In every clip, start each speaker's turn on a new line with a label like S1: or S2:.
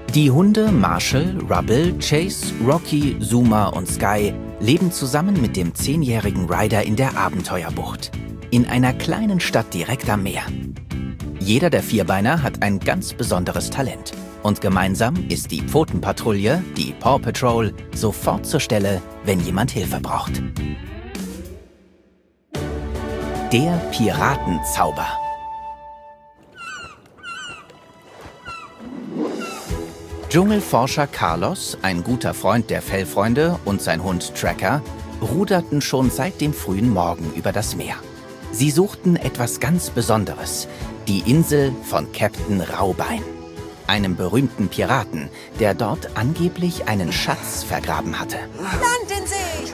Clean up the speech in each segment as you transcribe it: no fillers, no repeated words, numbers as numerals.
S1: Die Hunde Marshall, Rubble, Chase, Rocky, Zuma und Sky leben zusammen mit dem 10-jährigen Ryder in der Abenteuerbucht, in einer kleinen Stadt direkt am Meer. Jeder der Vierbeiner hat ein ganz besonderes Talent und gemeinsam ist die Pfotenpatrouille, die Paw Patrol, sofort zur Stelle, wenn jemand Hilfe braucht. Der Piratenzauber. Dschungelforscher Carlos, ein guter Freund der Fellfreunde und sein Hund Tracker ruderten schon seit dem frühen Morgen über das Meer. Sie suchten etwas ganz Besonderes, die Insel von Captain Raubein, einem berühmten Piraten, der dort angeblich einen Schatz vergraben hatte.
S2: Land in Sicht!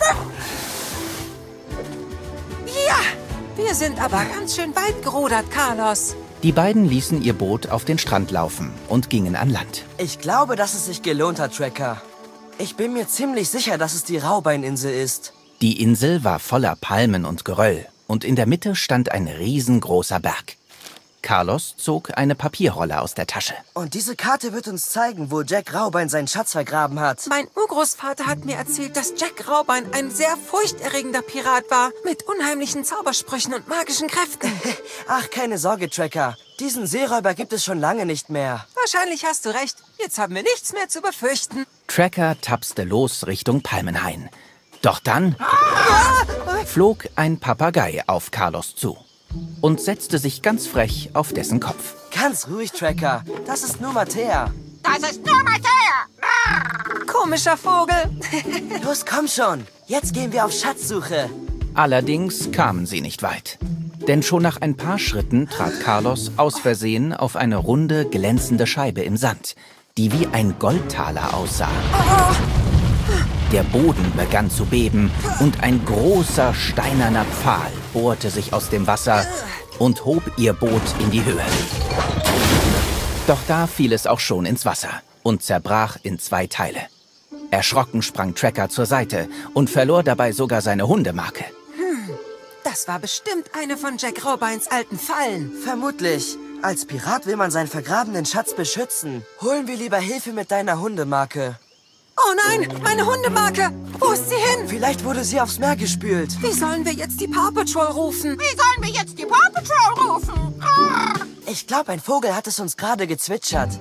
S2: Ja, wir sind aber ganz schön weit gerudert, Carlos.
S1: Die beiden ließen ihr Boot auf den Strand laufen und gingen an Land.
S3: Ich glaube, dass es sich gelohnt hat, Tracker. Ich bin mir ziemlich sicher, dass es die Raubeininsel ist.
S1: Die Insel war voller Palmen und Geröll und in der Mitte stand ein riesengroßer Berg. Carlos zog eine Papierrolle aus der Tasche.
S3: Und diese Karte wird uns zeigen, wo Jack Raubein seinen Schatz vergraben hat.
S2: Mein Urgroßvater hat mir erzählt, dass Jack Raubein ein sehr furchterregender Pirat war, mit unheimlichen Zaubersprüchen und magischen Kräften.
S3: Ach, keine Sorge, Tracker. Diesen Seeräuber gibt es schon lange nicht mehr.
S2: Wahrscheinlich hast du recht. Jetzt haben wir nichts mehr zu befürchten.
S1: Tracker tapste los Richtung Palmenhain. Doch dann flog ein Papagei auf Carlos zu und setzte sich ganz frech auf dessen Kopf.
S3: Ganz ruhig, Tracker. Das ist nur Mattea.
S4: Das ist nur Mattea!
S2: Komischer Vogel.
S3: Los, komm schon. Jetzt gehen wir auf Schatzsuche.
S1: Allerdings kamen sie nicht weit. Denn schon nach ein paar Schritten trat Carlos aus Versehen auf eine runde, glänzende Scheibe im Sand, die wie ein Goldtaler aussah. Der Boden begann zu beben und ein großer steinerner Pfahl bohrte sich aus dem Wasser und hob ihr Boot in die Höhe. Doch da fiel es auch schon ins Wasser und zerbrach in 2 Teile. Erschrocken sprang Tracker zur Seite und verlor dabei sogar seine Hundemarke.
S2: Das war bestimmt eine von Jack Raubeins alten Fallen.
S3: Vermutlich. Als Pirat will man seinen vergrabenen Schatz beschützen. Holen wir lieber Hilfe mit deiner Hundemarke.
S2: Oh nein, meine Hundemarke! Wo ist sie hin?
S3: Vielleicht wurde sie aufs Meer gespült.
S2: Wie sollen wir jetzt die Paw Patrol rufen?
S4: Wie sollen wir jetzt die Paw Patrol rufen?
S3: Ich glaube, ein Vogel hat es uns gerade gezwitschert.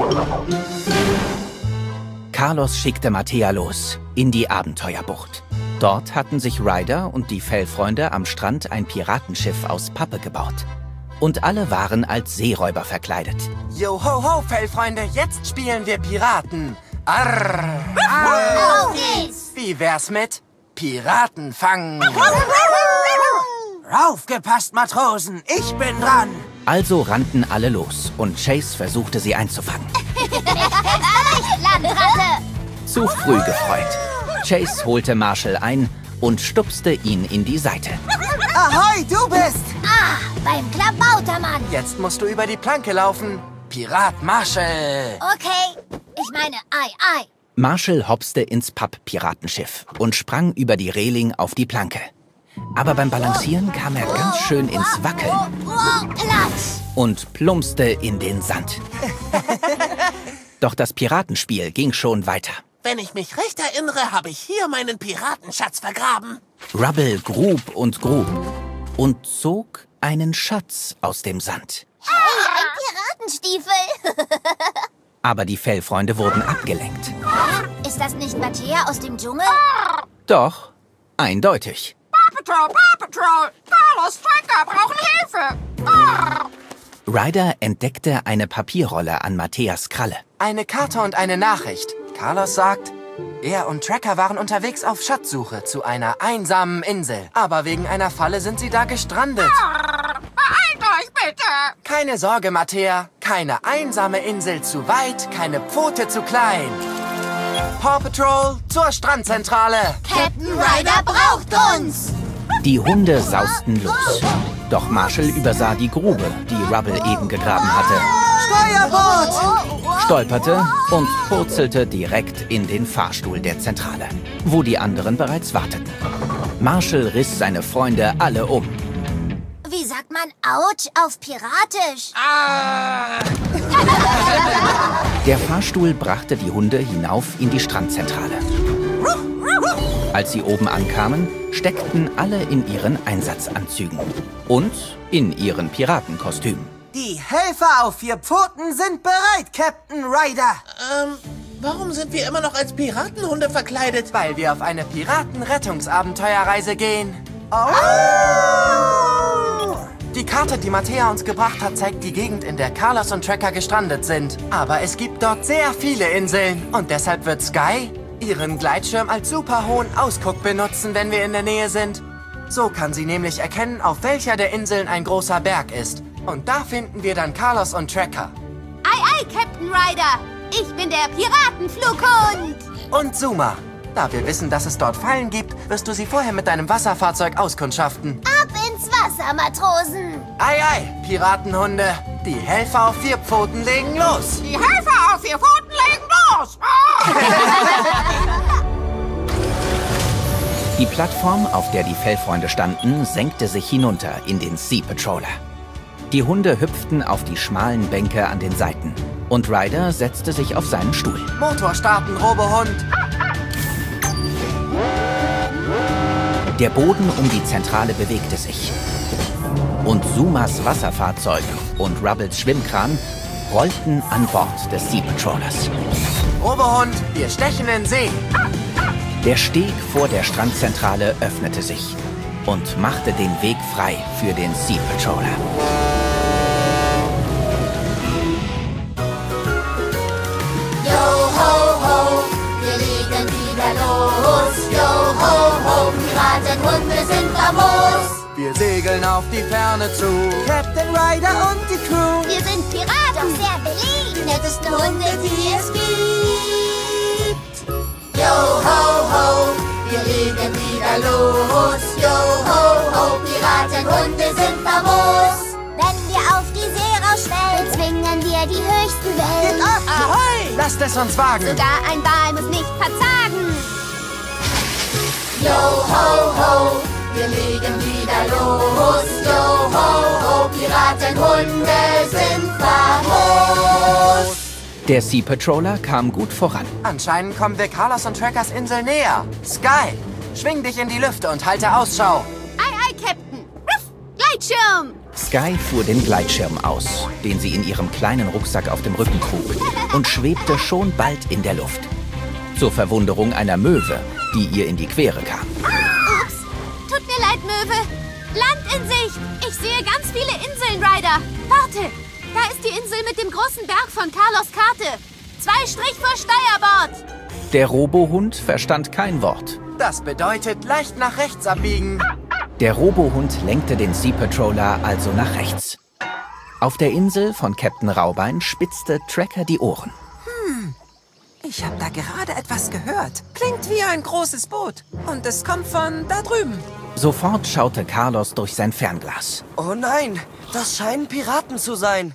S1: Carlos schickte Mattea los, in die Abenteuerbucht. Dort hatten sich Ryder und die Fellfreunde am Strand ein Piratenschiff aus Pappe gebaut. Und alle waren als Seeräuber verkleidet.
S5: Yo ho ho, Fellfreunde, jetzt spielen wir Piraten. Arr.
S4: Auf geht's!
S5: Wie wär's mit Piraten fangen? Aufgepasst, Matrosen, ich bin dran.
S1: Also rannten alle los und Chase versuchte sie einzufangen.
S4: Landratte!
S1: Zu früh gefreut. Chase holte Marshall ein und stupste ihn in die Seite.
S3: Ahoi, du bist!
S4: Ah, beim Klabautermann.
S5: Jetzt musst du über die Planke laufen. Pirat Marshall.
S4: Okay, ich meine, ei.
S1: Marshall hopste ins Papp-Piratenschiff und sprang über die Reling auf die Planke. Aber beim Balancieren kam er ganz schön ins Wackeln
S4: Platz!
S1: und plumpste in den Sand. Doch das Piratenspiel ging schon weiter.
S6: Wenn ich mich recht erinnere, habe ich hier meinen Piratenschatz vergraben.
S1: Rubble grub und zog einen Schatz aus dem Sand.
S4: Ein Piratenstiefel!
S1: Aber die Fellfreunde wurden abgelenkt.
S4: Ist das nicht Mattea aus dem Dschungel?
S1: Doch, eindeutig.
S4: Paw Patrol! Carlos Tracker brauchen Hilfe!
S1: Ryder entdeckte eine Papierrolle an Matteas Kralle.
S5: Eine Karte und eine Nachricht. Carlos sagt, er und Tracker waren unterwegs auf Schatzsuche zu einer einsamen Insel. Aber wegen einer Falle sind sie da gestrandet.
S4: Beeilt euch bitte!
S5: Keine Sorge, Mattea. Keine einsame Insel zu weit, keine Pfote zu klein. Paw Patrol zur Strandzentrale.
S4: Captain Ryder braucht uns!
S1: Die Hunde sausten los. Doch Marshall übersah die Grube, die Rubble eben gegraben hatte,
S3: Steuerboot!
S1: stolperte und purzelte direkt in den Fahrstuhl der Zentrale, wo die anderen bereits warteten. Marshall riss seine Freunde alle um.
S4: Wie sagt man Autsch auf Piratisch?
S1: Der Fahrstuhl brachte die Hunde hinauf in die Strandzentrale. Als sie oben ankamen, steckten alle in ihren Einsatzanzügen und in ihren Piratenkostümen.
S3: Die Helfer auf 4 Pfoten sind bereit, Captain Ryder.
S6: Warum sind wir immer noch als Piratenhunde verkleidet?
S5: Weil wir auf eine Piraten-Rettungsabenteuerreise gehen.
S3: Oh!
S5: Die Karte, die Mattea uns gebracht hat, zeigt die Gegend, in der Carlos und Tracker gestrandet sind. Aber es gibt dort sehr viele Inseln. Und deshalb wird Sky ihren Gleitschirm als super hohen Ausguck benutzen, wenn wir in der Nähe sind. So kann sie nämlich erkennen, auf welcher der Inseln ein großer Berg ist. Und da finden wir dann Carlos und Tracker.
S4: Ei, ei, Captain Ryder. Ich bin der Piratenflughund.
S5: Und Zuma. Da wir wissen, dass es dort Fallen gibt, wirst du sie vorher mit deinem Wasserfahrzeug auskundschaften.
S4: Ab ins Wasser, Matrosen.
S5: Ei, ei, Piratenhunde. Die Helfer auf 4 Pfoten legen los.
S4: Die Helfer auf 4 Pfoten legen los.
S1: Die Plattform, auf der die Fellfreunde standen, senkte sich hinunter in den Sea Patroller. Die Hunde hüpften auf die schmalen Bänke an den Seiten und Ryder setzte sich auf seinen Stuhl.
S5: Motor starten, Robohund.
S1: Der Boden um die Zentrale bewegte sich. Und Zumas Wasserfahrzeug und Rubbles Schwimmkran rollten an Bord des Sea Patrollers.
S5: Robohund, wir stechen in See.
S1: Der Steg vor der Strandzentrale öffnete sich und machte den Weg frei für den Sea Patroller.
S4: Yo, ho, ho, wir legen wieder los. Yo, ho, ho, Piratenhunde sind famos.
S5: Wir segeln auf die Ferne zu.
S3: Captain Ryder und die Crew.
S4: Wir sind Piraten, doch sehr beliebt. Die nettesten Hunde, die es gibt. Yo, ho, ho, wir legen wieder los. Yo, ho, ho, Piratenhunde sind famos. Wenn wir auf die See rausschwellen, bezwingen wir die höchsten Wellen.
S5: Ahoi! Lasst es uns wagen.
S4: Sogar ein Wal muss nicht verzagen. Yo, ho, ho, wir legen wieder los. Yo, ho, ho, Piratenhunde sind famos.
S1: Der Sea Patroller kam gut voran.
S5: Anscheinend kommen wir Carlos und Trackers Insel näher. Sky, schwing dich in die Lüfte und halte Ausschau.
S4: Ei, ei, Captain. Ruff, Gleitschirm.
S1: Sky fuhr den Gleitschirm aus, den sie in ihrem kleinen Rucksack auf dem Rücken trug, und schwebte schon bald in der Luft. Zur Verwunderung einer Möwe, die ihr in die Quere kam.
S4: Ups, tut mir leid, Möwe. Land in Sicht. Ich sehe ganz viele Inseln, Ryder. Warte, da ist die Insel mit dem großen Berg von Carlos Karte. 2 Strich vor Steuerbord.
S1: Der Robohund verstand kein Wort.
S5: Das bedeutet leicht nach rechts abbiegen.
S1: Der Robohund lenkte den Sea Patroller also nach rechts. Auf der Insel von Captain Raubein spitzte Tracker die Ohren.
S2: Ich habe da gerade etwas gehört. Klingt wie ein großes Boot. Und es kommt von da drüben.
S1: Sofort schaute Carlos durch sein Fernglas.
S3: Oh nein, das scheinen Piraten zu sein.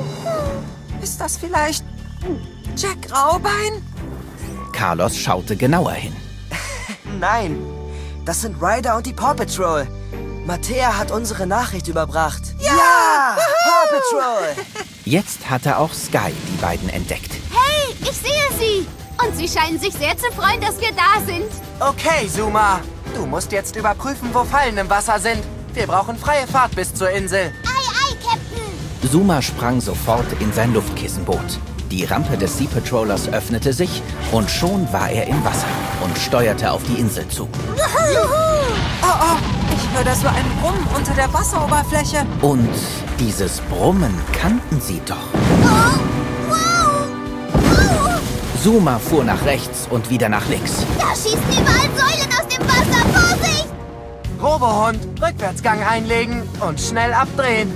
S2: Ist das vielleicht Jack Raubein?
S1: Carlos schaute genauer hin.
S3: Nein, das sind Ryder und die Paw Patrol. Mattea hat unsere Nachricht überbracht. Ja! Paw Patrol!
S1: Jetzt hatte auch Sky die beiden entdeckt.
S4: Hey, ich sehe sie. Und sie scheinen sich sehr zu freuen, dass wir da sind.
S5: Okay, Zuma. Du musst jetzt überprüfen, wo Fallen im Wasser sind. Wir brauchen freie Fahrt bis zur Insel.
S4: Ei, ei, Captain.
S1: Zuma sprang sofort in sein Luftkissenboot. Die Rampe des Sea Patrollers öffnete sich und schon war er im Wasser und steuerte auf die Insel zu.
S2: Oh, ich höre da so ein Brummen unter der Wasseroberfläche.
S1: Und dieses Brummen kannten sie doch. Zuma fuhr nach rechts und wieder nach links.
S4: Da schießen überall Säulen aus dem Wasser. Vorsicht!
S5: Robohund, Rückwärtsgang einlegen und schnell abdrehen.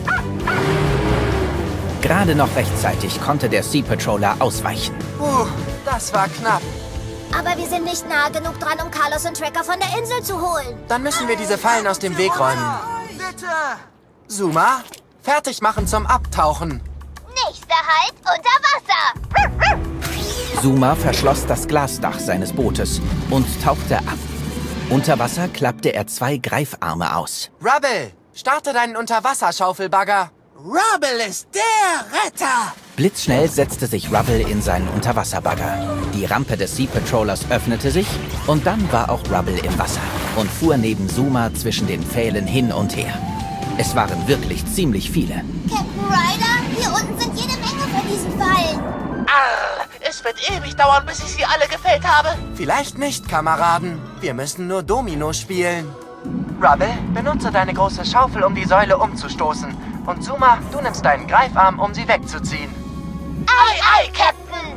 S1: Gerade noch rechtzeitig konnte der Sea Patroller ausweichen.
S5: Das war knapp.
S4: Aber wir sind nicht nah genug dran, um Carlos und Tracker von der Insel zu holen.
S5: Dann müssen wir diese Fallen aus dem Weg räumen.
S3: Bitte!
S5: Zuma, fertig machen zum Abtauchen.
S4: Nächster Halt unter Wasser.
S1: Zuma verschloss das Glasdach seines Bootes und tauchte ab. Unter Wasser klappte er 2 Greifarme aus.
S5: Rubble, starte deinen Unterwasserschaufelbagger.
S6: Rubble ist der Retter!
S1: Blitzschnell setzte sich Rubble in seinen Unterwasserbagger. Die Rampe des Sea Patrollers öffnete sich und dann war auch Rubble im Wasser und fuhr neben Zuma zwischen den Pfählen hin und her. Es waren wirklich ziemlich viele.
S4: Captain Ryder, hier unten sind jede Menge von diesen Fallen.
S6: Es wird ewig dauern, bis ich sie alle gefällt habe.
S5: Vielleicht nicht, Kameraden. Wir müssen nur Domino spielen. Rubble, benutze deine große Schaufel, um die Säule umzustoßen. Und Zuma, du nimmst deinen Greifarm, um sie wegzuziehen.
S6: Ei, Captain!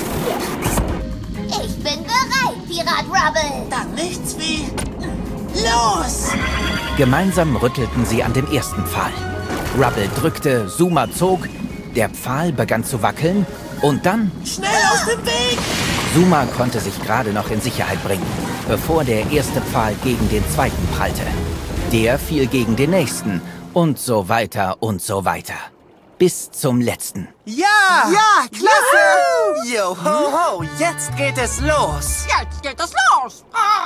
S4: Ich bin bereit, Pirat Rubble.
S6: Dann nichts wie... Los!
S1: Gemeinsam rüttelten sie an dem ersten Pfahl. Rubble drückte, Zuma zog, der Pfahl begann zu wackeln und dann...
S6: Schnell aus dem Weg!
S1: Zuma konnte sich gerade noch in Sicherheit bringen, bevor der erste Pfahl gegen den zweiten prallte. Der fiel gegen den nächsten und so weiter und so weiter. Bis zum letzten.
S5: Ja!
S3: Ja, klasse!
S5: Yo ho ho, jetzt geht es los!
S6: Jetzt geht es los!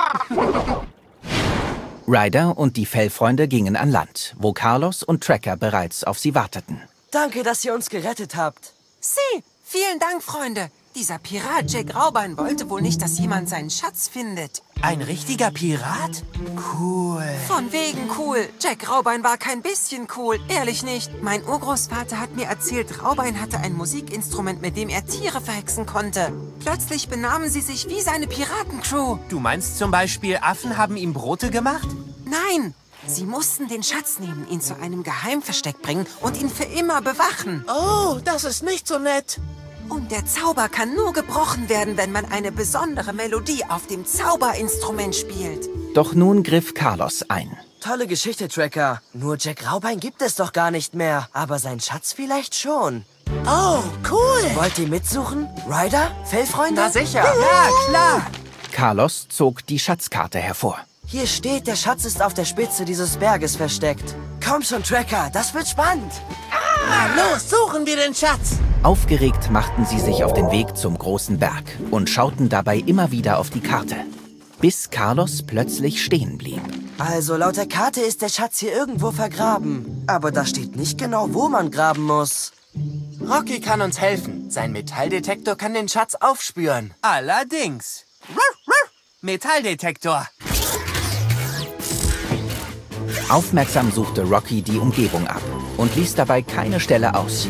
S1: Ryder und die Fellfreunde gingen an Land, wo Carlos und Tracker bereits auf sie warteten.
S3: Danke, dass ihr uns gerettet habt.
S2: Sie, vielen Dank, Freunde. Dieser Pirat Jack Raubein wollte wohl nicht, dass jemand seinen Schatz findet.
S5: Ein richtiger Pirat? Cool.
S2: Von wegen cool. Jack Raubein war kein bisschen cool. Ehrlich nicht. Mein Urgroßvater hat mir erzählt, Raubein hatte ein Musikinstrument, mit dem er Tiere verhexen konnte. Plötzlich benahmen sie sich wie seine Piratencrew.
S5: Du meinst zum Beispiel, Affen haben ihm Brote gemacht?
S2: Nein, sie mussten den Schatz nehmen, ihn zu einem Geheimversteck bringen und ihn für immer bewachen.
S6: Oh, das ist nicht so nett.
S2: Und der Zauber kann nur gebrochen werden, wenn man eine besondere Melodie auf dem Zauberinstrument spielt.
S1: Doch nun griff Carlos ein.
S3: Tolle Geschichte, Tracker. Nur Jack Raubein gibt es doch gar nicht mehr. Aber sein Schatz vielleicht schon.
S6: Oh, cool.
S3: Wollt ihr mitsuchen? Ryder? Fellfreunde?
S5: Na sicher. Ja, klar.
S1: Carlos zog die Schatzkarte hervor.
S3: Hier steht, der Schatz ist auf der Spitze dieses Berges versteckt. Komm schon, Tracker, das wird spannend.
S6: Na los, suchen wir den Schatz.
S1: Aufgeregt machten sie sich auf den Weg zum großen Berg und schauten dabei immer wieder auf die Karte, bis Carlos plötzlich stehen blieb.
S3: Also, laut der Karte ist der Schatz hier irgendwo vergraben. Aber da steht nicht genau, wo man graben muss.
S5: Rocky kann uns helfen. Sein Metalldetektor kann den Schatz aufspüren. Allerdings. Metalldetektor.
S1: Aufmerksam suchte Rocky die Umgebung ab und ließ dabei keine Stelle aus.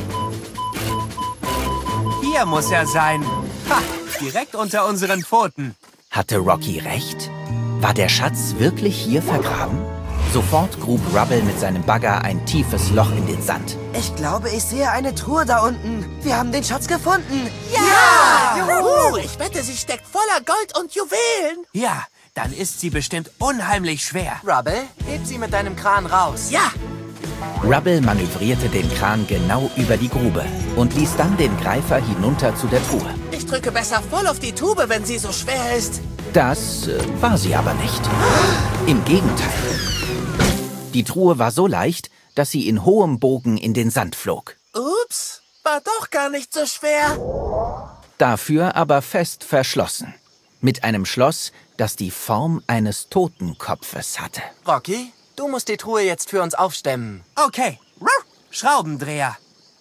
S5: Hier muss er sein. Ha, direkt unter unseren Pfoten.
S1: Hatte Rocky recht? War der Schatz wirklich hier vergraben? Sofort grub Rubble mit seinem Bagger ein tiefes Loch in den Sand.
S3: Ich glaube, ich sehe eine Truhe da unten. Wir haben den Schatz gefunden.
S6: Ja! Juhu! Ich wette, sie steckt voller Gold und Juwelen.
S5: Ja, dann ist sie bestimmt unheimlich schwer. Rubble, heb sie mit deinem Kran raus.
S6: Ja!
S1: Rubble manövrierte den Kran genau über die Grube und ließ dann den Greifer hinunter zu der Truhe.
S6: Ich drücke besser voll auf die Tube, wenn sie so schwer ist.
S1: Das war sie aber nicht. Im Gegenteil. Die Truhe war so leicht, dass sie in hohem Bogen in den Sand flog.
S6: Ups, war doch gar nicht so schwer.
S1: Dafür aber fest verschlossen. Mit einem Schloss, das die Form eines Totenkopfes hatte.
S5: Rocky, du musst die Truhe jetzt für uns aufstemmen. Okay. Schraubendreher.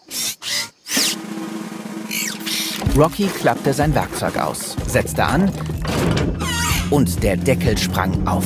S1: Rocky klappte sein Werkzeug aus, setzte an und der Deckel sprang auf.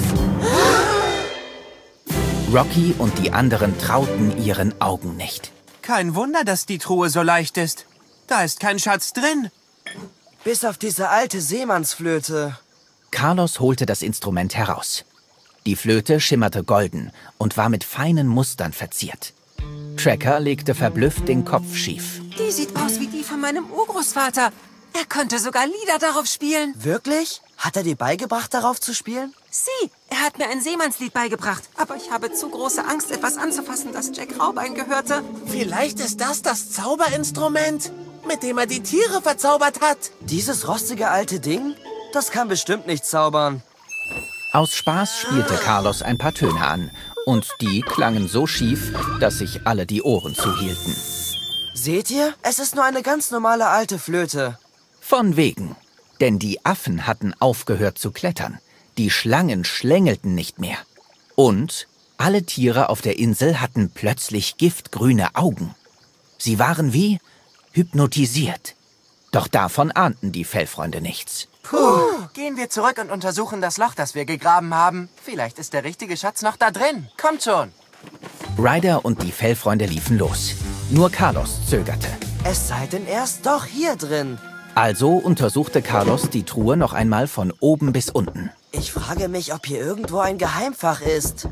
S1: Rocky und die anderen trauten ihren Augen nicht.
S5: Kein Wunder, dass die Truhe so leicht ist. Da ist kein Schatz drin.
S3: Bis auf diese alte Seemannsflöte.
S1: Carlos holte das Instrument heraus. Die Flöte schimmerte golden und war mit feinen Mustern verziert. Tracker legte verblüfft den Kopf schief.
S2: Die sieht aus wie die von meinem Urgroßvater. Er könnte sogar Lieder darauf spielen.
S3: Wirklich? Hat er dir beigebracht, darauf zu spielen?
S2: Sie, er hat mir ein Seemannslied beigebracht. Aber ich habe zu große Angst, etwas anzufassen, das Jack Raubein gehörte.
S6: Vielleicht ist das Zauberinstrument, mit dem er die Tiere verzaubert hat.
S3: Dieses rostige alte Ding? Das kann bestimmt nicht zaubern.
S1: Aus Spaß spielte Carlos ein paar Töne an. Und die klangen so schief, dass sich alle die Ohren zuhielten.
S3: Seht ihr? Es ist nur eine ganz normale alte Flöte.
S1: Von wegen. Denn die Affen hatten aufgehört zu klettern. Die Schlangen schlängelten nicht mehr. Und Alle Tiere auf der Insel hatten plötzlich giftgrüne Augen. Sie waren wie hypnotisiert. Doch davon ahnten die Fellfreunde nichts.
S5: Puh. Gehen wir zurück und untersuchen das Loch, das wir gegraben haben. Vielleicht ist der richtige Schatz noch da drin. Kommt schon.
S1: Ryder und die Fellfreunde liefen los. Nur Carlos zögerte.
S3: Es sei denn, er ist doch hier drin.
S1: Also untersuchte Carlos die Truhe noch einmal von oben bis unten.
S3: Ich frage mich, ob hier irgendwo ein Geheimfach ist.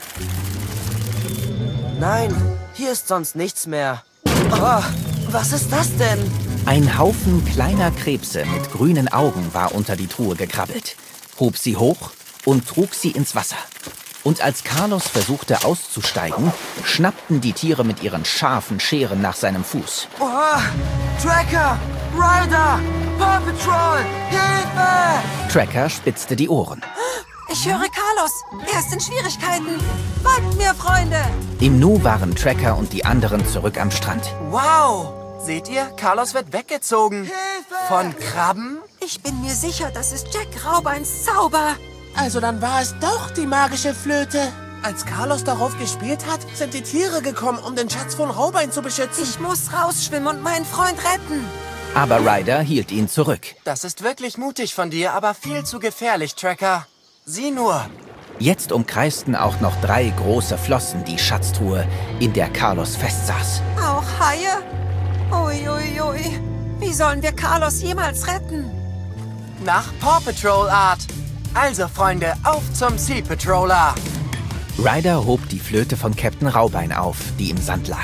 S3: Nein, hier ist sonst nichts mehr. Oh, was ist das denn?
S1: Ein Haufen kleiner Krebse mit grünen Augen war unter die Truhe gekrabbelt, hob sie hoch und trug sie ins Wasser. Und als Carlos versuchte auszusteigen, schnappten die Tiere mit ihren scharfen Scheren nach seinem Fuß.
S3: Oh, Tracker! Ryder! Paw Patrol! Hilfe!
S1: Tracker spitzte die Ohren.
S2: Ich höre Carlos. Er ist in Schwierigkeiten. Folgt mir, Freunde.
S1: Im Nu waren Tracker und die anderen zurück am Strand.
S5: Wow! Seht ihr? Carlos wird weggezogen.
S3: Hilfe!
S5: Von Krabben?
S2: Ich bin mir sicher, das ist Jack Raubeins Zauber.
S6: Also dann war es doch die magische Flöte. Als Carlos darauf gespielt hat, sind die Tiere gekommen, um den Schatz von Raubein zu beschützen.
S2: Ich muss rausschwimmen und meinen Freund retten.
S1: Aber Ryder hielt ihn zurück.
S5: Das ist wirklich mutig von dir, aber viel zu gefährlich, Tracker. Sieh nur.
S1: Jetzt umkreisten auch noch 3 große Flossen die Schatztruhe, in der Carlos festsaß.
S2: Auch Haie? Uiuiui. Ui, ui. Wie sollen wir Carlos jemals retten?
S5: Nach Paw Patrol Art. Also, Freunde, auf zum Sea Patroller.
S1: Ryder hob die Flöte von Captain Raubein auf, die im Sand lag.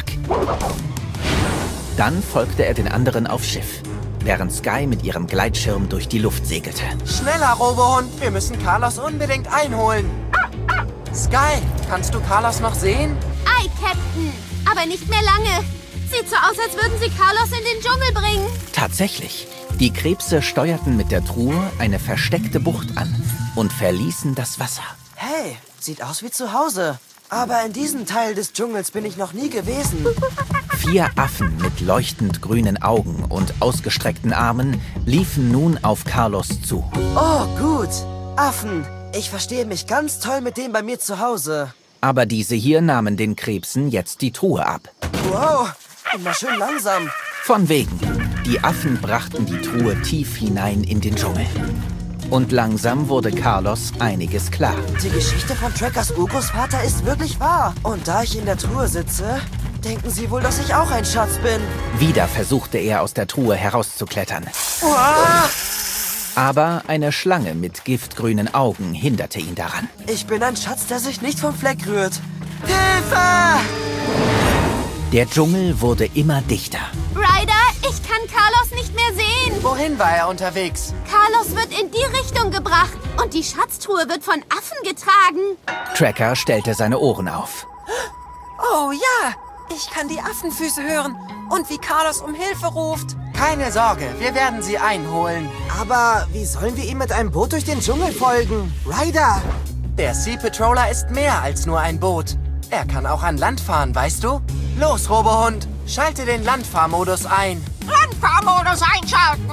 S1: Dann folgte er den anderen aufs Schiff, während Sky mit ihrem Gleitschirm durch die Luft segelte.
S5: Schneller, Robohund. Wir müssen Carlos unbedingt einholen. Sky, kannst du Carlos noch sehen?
S7: Ei, Captain. Aber nicht mehr lange. Sieht so aus, als würden sie Carlos in den Dschungel bringen.
S1: Tatsächlich. Die Krebse steuerten mit der Truhe eine versteckte Bucht an und verließen das Wasser.
S3: Hey, sieht aus wie zu Hause. Aber in diesem Teil des Dschungels bin ich noch nie gewesen.
S1: 4 Affen mit leuchtend grünen Augen und ausgestreckten Armen liefen nun auf Carlos zu.
S3: Oh, gut. Affen. Ich verstehe mich ganz toll mit dem bei mir zu Hause.
S1: Aber diese hier nahmen den Krebsen jetzt die Truhe ab.
S3: Wow, immer schön langsam.
S1: Von wegen. Die Affen brachten die Truhe tief hinein in den Dschungel. Und langsam wurde Carlos einiges klar.
S3: Die Geschichte von Trackers Urgroßvater ist wirklich wahr. Und da ich in der Truhe sitze, denken sie wohl, dass ich auch ein Schatz bin.
S1: Wieder versuchte er, aus der Truhe herauszuklettern.
S3: Uah!
S1: Aber eine Schlange mit giftgrünen Augen hinderte ihn daran.
S3: Ich bin ein Schatz, der sich nicht vom Fleck rührt. Hilfe!
S1: Der Dschungel wurde immer dichter.
S7: Ryder, ich kann Carlos nicht mehr sehen.
S5: Wohin war er unterwegs?
S7: Carlos wird in die Richtung gebracht und die Schatztruhe wird von Affen getragen.
S1: Tracker stellte seine Ohren auf.
S2: Oh ja, ich kann die Affenfüße hören und wie Carlos um Hilfe ruft.
S5: Keine Sorge, wir werden sie einholen.
S6: Aber wie sollen wir ihm mit einem Boot durch den Dschungel folgen? Ryder!
S5: Der Sea Patroller ist mehr als nur ein Boot. Er kann auch an Land fahren, weißt du? Los, Robohund, schalte den Landfahrmodus ein.
S4: Landfahrmodus einschalten.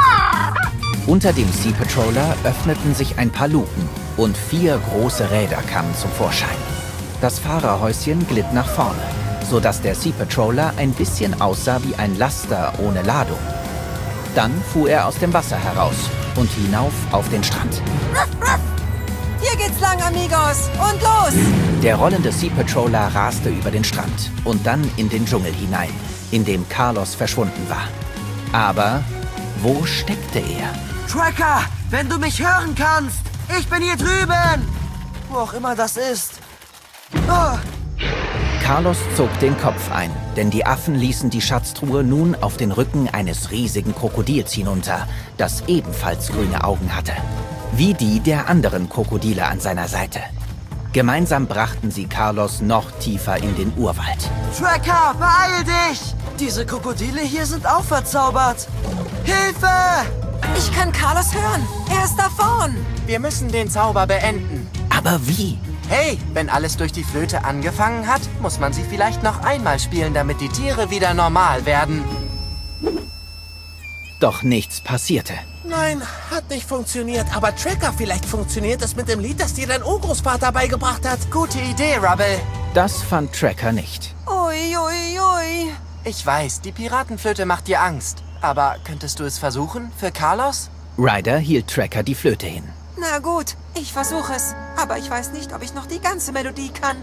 S1: Unter dem Sea Patroller öffneten sich ein paar Luken und 4 große Räder kamen zum Vorschein. Das Fahrerhäuschen glitt nach vorne, sodass der Sea Patroller ein bisschen aussah wie ein Laster ohne Ladung. Dann fuhr er aus dem Wasser heraus und hinauf auf den Strand.
S2: Hier geht's lang, Amigos. Und los!
S1: Der rollende Sea Patroller raste über den Strand und dann in den Dschungel hinein, in dem Carlos verschwunden war. Aber wo steckte er?
S3: Tracker, wenn du mich hören kannst, ich bin hier drüben. Wo auch immer das ist. Oh.
S1: Carlos zog den Kopf ein, denn die Affen ließen die Schatztruhe nun auf den Rücken eines riesigen Krokodils hinunter, das ebenfalls grüne Augen hatte. Wie die der anderen Krokodile an seiner Seite. Gemeinsam brachten sie Carlos noch tiefer in den Urwald.
S3: Tracker, beeil dich! Diese Krokodile hier sind auch verzaubert. Hilfe!
S2: Ich kann Carlos hören. Er ist da vorn.
S5: Wir müssen den Zauber beenden.
S1: Aber wie?
S5: Hey, wenn alles durch die Flöte angefangen hat, muss man sie vielleicht noch einmal spielen, damit die Tiere wieder normal werden.
S1: Doch nichts passierte.
S6: Nein, hat nicht funktioniert. Aber Tracker, vielleicht funktioniert es mit dem Lied, das dir dein Urgroßvater beigebracht hat.
S5: Gute Idee, Rubble.
S1: Das fand Tracker nicht.
S2: Ui, ui, ui.
S5: Ich weiß, die Piratenflöte macht dir Angst. Aber könntest du es versuchen für Carlos?
S1: Ryder hielt Tracker die Flöte hin.
S2: Na gut, ich versuche es. Aber ich weiß nicht, ob ich noch die ganze Melodie kann.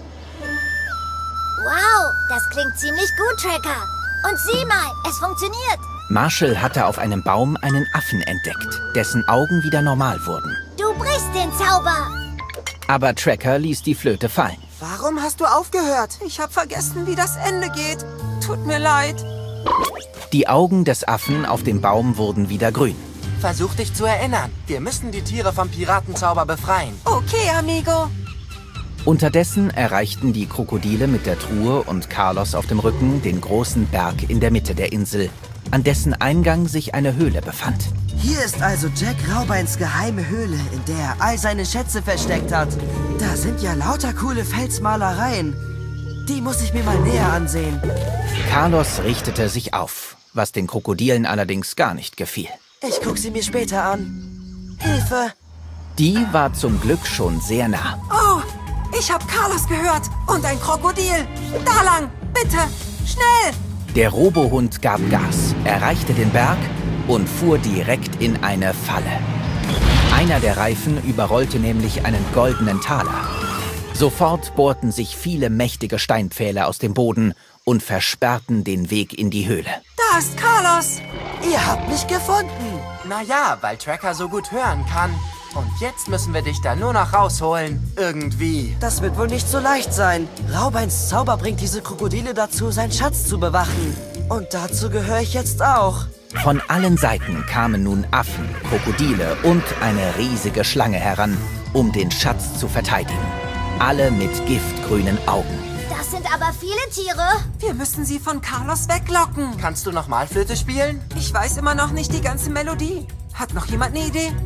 S4: Wow, das klingt ziemlich gut, Tracker. Und sieh mal, es funktioniert.
S1: Marshall hatte auf einem Baum einen Affen entdeckt, dessen Augen wieder normal wurden.
S4: Du brichst den Zauber.
S1: Aber Tracker ließ die Flöte fallen.
S2: Warum hast du aufgehört? Ich habe vergessen, wie das Ende geht. Tut mir leid.
S1: Die Augen des Affen auf dem Baum wurden wieder grün.
S5: Versuch dich zu erinnern. Wir müssen die Tiere vom Piratenzauber befreien.
S2: Okay, amigo.
S1: Unterdessen erreichten die Krokodile mit der Truhe und Carlos auf dem Rücken den großen Berg in der Mitte der Insel, an dessen Eingang sich eine Höhle befand.
S3: Hier ist also Jack Raubeins geheime Höhle, in der er all seine Schätze versteckt hat. Da sind ja lauter coole Felsmalereien. Die muss ich mir mal näher ansehen.
S1: Carlos richtete sich auf, was den Krokodilen allerdings gar nicht gefiel.
S3: Ich guck sie mir später an. Hilfe!
S1: Die war zum Glück schon sehr nah.
S2: Oh, ich habe Carlos gehört. Und ein Krokodil. Da lang, bitte, schnell.
S1: Der Robohund gab Gas, erreichte den Berg und fuhr direkt in eine Falle. Einer der Reifen überrollte nämlich einen goldenen Taler. Sofort bohrten sich viele mächtige Steinpfähle aus dem Boden und versperrten den Weg in die Höhle.
S2: Da ist Carlos.
S3: Ihr habt mich gefunden!
S5: Naja, weil Tracker so gut hören kann. Und jetzt müssen wir dich da nur noch rausholen. Irgendwie.
S3: Das wird wohl nicht so leicht sein. Raubeins Zauber bringt diese Krokodile dazu, seinen Schatz zu bewachen. Und dazu gehöre ich jetzt auch.
S1: Von allen Seiten kamen nun Affen, Krokodile und eine riesige Schlange heran, um den Schatz zu verteidigen. Alle mit giftgrünen Augen.
S4: Das sind aber viele Tiere.
S2: Wir müssen sie von Carlos weglocken.
S5: Kannst du nochmal Flöte spielen?
S2: Ich weiß immer noch nicht die ganze Melodie. Hat noch jemand eine Idee?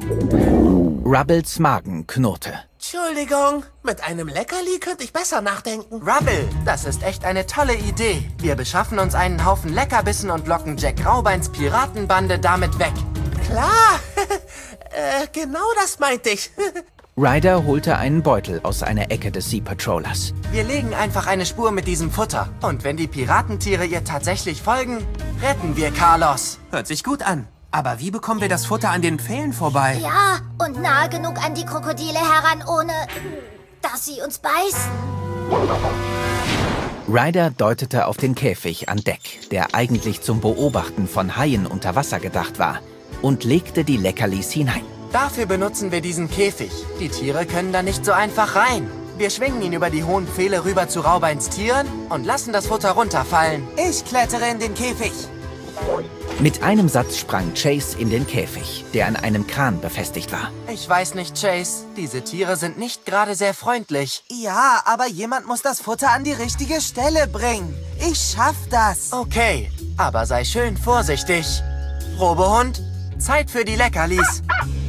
S1: Rubbles Magen knurrte.
S6: Entschuldigung, mit einem Leckerli könnte ich besser nachdenken.
S5: Rubble, das ist echt eine tolle Idee. Wir beschaffen uns einen Haufen Leckerbissen und locken Jack Raubeins Piratenbande damit weg.
S6: Klar, genau das meinte ich.
S1: Ryder holte einen Beutel aus einer Ecke des Sea Patrollers.
S5: Wir legen einfach eine Spur mit diesem Futter. Und wenn die Piratentiere ihr tatsächlich folgen, retten wir Carlos.
S8: Hört sich gut an. Aber wie bekommen wir das Futter an den Pfählen vorbei?
S4: Ja, und nahe genug an die Krokodile heran, ohne dass sie uns beißen.
S1: Ryder deutete auf den Käfig an Deck, der eigentlich zum Beobachten von Haien unter Wasser gedacht war, und legte die Leckerlis hinein.
S5: Dafür benutzen wir diesen Käfig. Die Tiere können da nicht so einfach rein. Wir schwingen ihn über die hohen Pfähle rüber zu Raubeins Tieren und lassen das Futter runterfallen.
S2: Ich klettere in den Käfig.
S1: Mit einem Satz sprang Chase in den Käfig, der an einem Kran befestigt war.
S5: Ich weiß nicht, Chase. Diese Tiere sind nicht gerade sehr freundlich.
S2: Ja, aber jemand muss das Futter an die richtige Stelle bringen. Ich schaff das.
S5: Okay, aber sei schön vorsichtig. Robohund, Zeit für die Leckerlis.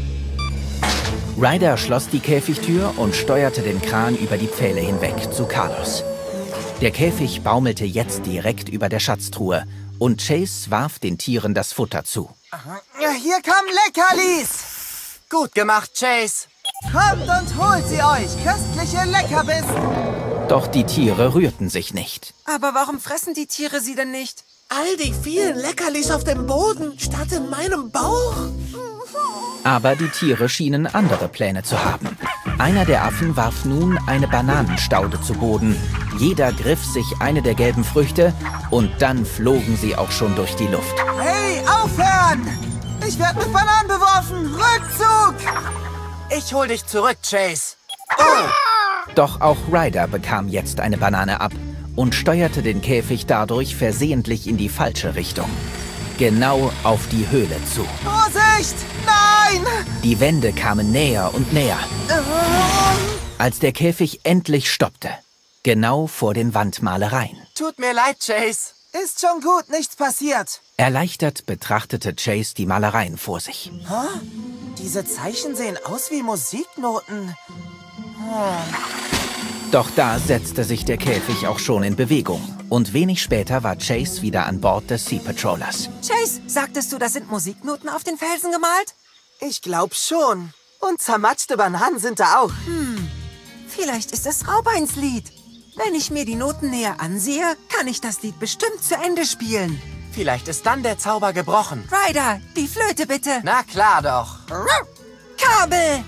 S1: Ryder schloss die Käfigtür und steuerte den Kran über die Pfähle hinweg zu Carlos. Der Käfig baumelte jetzt direkt über der Schatztruhe und Chase warf den Tieren das Futter zu.
S2: Ja, hier kommen Leckerlis.
S5: Gut gemacht, Chase.
S2: Kommt und holt sie euch. Köstliche Leckerbissen.
S1: Doch die Tiere rührten sich nicht.
S2: Aber warum fressen die Tiere sie denn nicht?
S6: All die vielen Leckerlis auf dem Boden statt in meinem Bauch.
S1: Aber die Tiere schienen andere Pläne zu haben. Einer der Affen warf nun eine Bananenstaude zu Boden. Jeder griff sich eine der gelben Früchte und dann flogen sie auch schon durch die Luft.
S2: Hey, aufhören! Ich werde mit Bananen beworfen! Rückzug!
S5: Ich hol dich zurück, Chase.
S1: Doch auch Ryder bekam jetzt eine Banane ab und steuerte den Käfig dadurch versehentlich in die falsche Richtung. Genau auf die Höhle zu.
S2: Vorsicht! Nein!
S1: Die Wände kamen näher und näher. Als der Käfig endlich stoppte, genau vor den Wandmalereien.
S5: Tut mir leid, Chase.
S2: Ist schon gut, nichts passiert.
S1: Erleichtert betrachtete Chase die Malereien vor sich.
S2: Diese Zeichen sehen aus wie Musiknoten.
S1: Doch da setzte sich der Käfig auch schon in Bewegung. Und wenig später war Chase wieder an Bord des Sea Patrollers.
S2: Chase, sagtest du, das sind Musiknoten auf den Felsen gemalt?
S5: Ich glaub schon. Und zermatschte Bananen sind da auch.
S2: Vielleicht ist es Raubeins Lied. Wenn ich mir die Noten näher ansehe, kann ich das Lied bestimmt zu Ende spielen.
S5: Vielleicht ist dann der Zauber gebrochen.
S2: Ryder, die Flöte bitte.
S5: Na klar doch.
S2: Kabel!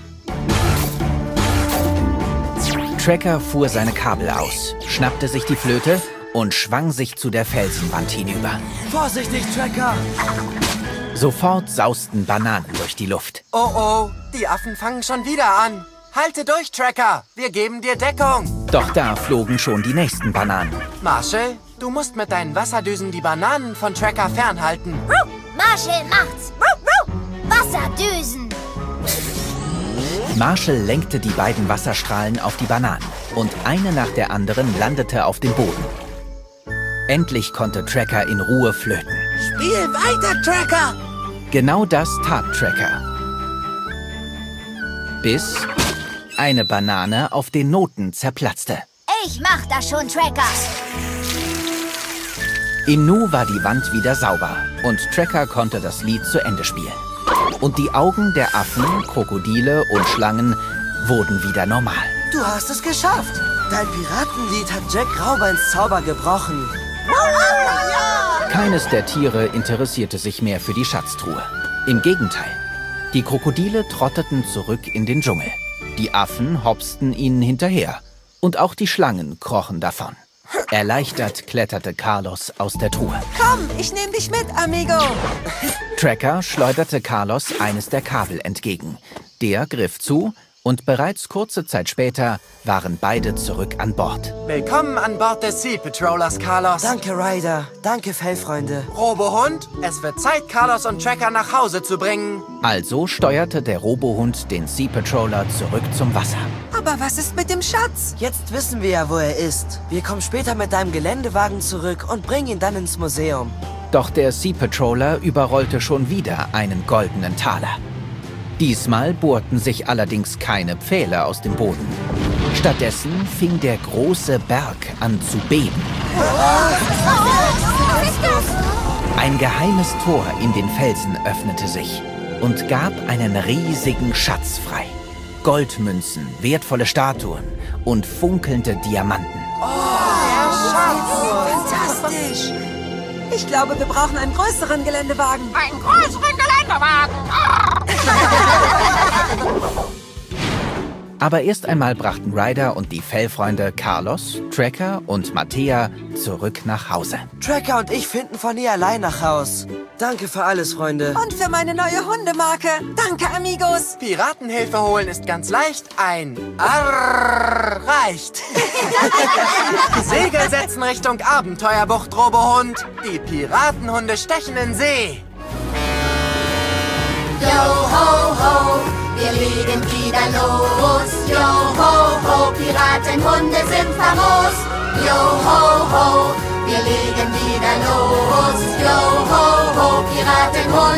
S1: Tracker fuhr seine Kabel aus, schnappte sich die Flöte und schwang sich zu der Felsenwand hinüber.
S3: Vorsichtig, Tracker!
S1: Sofort sausten Bananen durch die Luft.
S5: Oh, die Affen fangen schon wieder an. Halte durch, Tracker. Wir geben dir Deckung.
S1: Doch da flogen schon die nächsten Bananen.
S5: Marshall, du musst mit deinen Wasserdüsen die Bananen von Tracker fernhalten.
S4: Marshall macht's. Wasserdüsen.
S1: Marshall lenkte die beiden Wasserstrahlen auf die Bananen und eine nach der anderen landete auf dem Boden. Endlich konnte Tracker in Ruhe flöten.
S6: Spiel weiter, Tracker!
S1: Genau das tat Tracker. Bis eine Banane auf den Noten zerplatzte.
S4: Ich mach das schon, Tracker.
S1: Im Nu war die Wand wieder sauber und Tracker konnte das Lied zu Ende spielen. Und die Augen der Affen, Krokodile und Schlangen wurden wieder normal.
S3: Du hast es geschafft. Dein Piratenlied hat Jack Raubeins Zauber gebrochen.
S1: Keines der Tiere interessierte sich mehr für die Schatztruhe. Im Gegenteil. Die Krokodile trotteten zurück in den Dschungel. Die Affen hopsten ihnen hinterher. Und auch die Schlangen krochen davon. Erleichtert kletterte Carlos aus der Truhe.
S2: Komm, ich nehme dich mit, Amigo.
S1: Tracker schleuderte Carlos eines der Kabel entgegen. Der griff zu und bereits kurze Zeit später waren beide zurück an Bord.
S5: Willkommen an Bord des Sea Patrollers, Carlos.
S3: Danke, Ryder. Danke, Fellfreunde.
S5: Robohund, es wird Zeit, Carlos und Tracker nach Hause zu bringen.
S1: Also steuerte der Robohund den Sea Patroller zurück zum Wasser.
S2: Aber was ist mit dem Schatz?
S3: Jetzt wissen wir ja, wo er ist. Wir kommen später mit deinem Geländewagen zurück und bringen ihn dann ins Museum.
S1: Doch der Sea Patroller überrollte schon wieder einen goldenen Taler. Diesmal bohrten sich allerdings keine Pfähle aus dem Boden. Stattdessen fing der große Berg an zu beben. Ein geheimes Tor in den Felsen öffnete sich und gab einen riesigen Schatz frei. Goldmünzen, wertvolle Statuen und funkelnde Diamanten.
S2: Fantastisch. Ich glaube, wir brauchen einen größeren Geländewagen.
S7: Einen größeren Geländewagen.
S1: Aber erst einmal brachten Ryder und die Fellfreunde Carlos, Tracker und Mattea zurück nach Hause.
S3: Tracker und ich finden von ihr allein nach Haus. Danke für alles, Freunde.
S2: Und für meine neue Hundemarke. Danke, Amigos.
S5: Piratenhilfe holen ist ganz leicht. Ein Arr reicht. Segel setzen Richtung Abenteuerbucht, Robohund. Die Piratenhunde stechen in See.
S4: Yo ho ho, wir legen wieder los. Yo ho ho, Piratenhunde sind famos. Yo ho ho, wir legen wieder los. Yo ho ho, Piratenhunde.